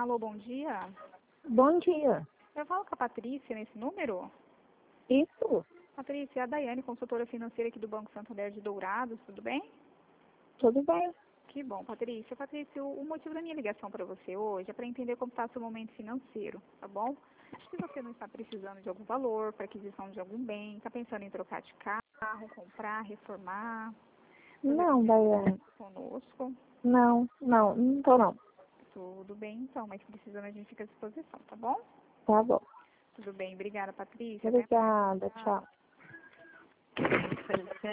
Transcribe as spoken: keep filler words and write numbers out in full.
Alô, bom dia. Bom dia. Eu falo com a Patrícia nesse número? Isso, Patrícia, é a Daiane, consultora financeira aqui do Banco Santander de Dourados, tudo bem? tudo bem? Que bom, Patrícia. Patrícia, o o motivo da minha ligação para você hoje é para entender como está o seu momento financeiro, tá bom? Se você não está precisando de algum valor para aquisição de algum bem, está pensando em trocar de carro, comprar, reformar, fazer Não, um Daiane. conosco, Não, não, não tô não. tudo bem então, mas precisando a gente fica à disposição, tá bom? Tá bom. Tudo bem, obrigada, Patrícia. Até mais. Obrigada, Tchau. tchau.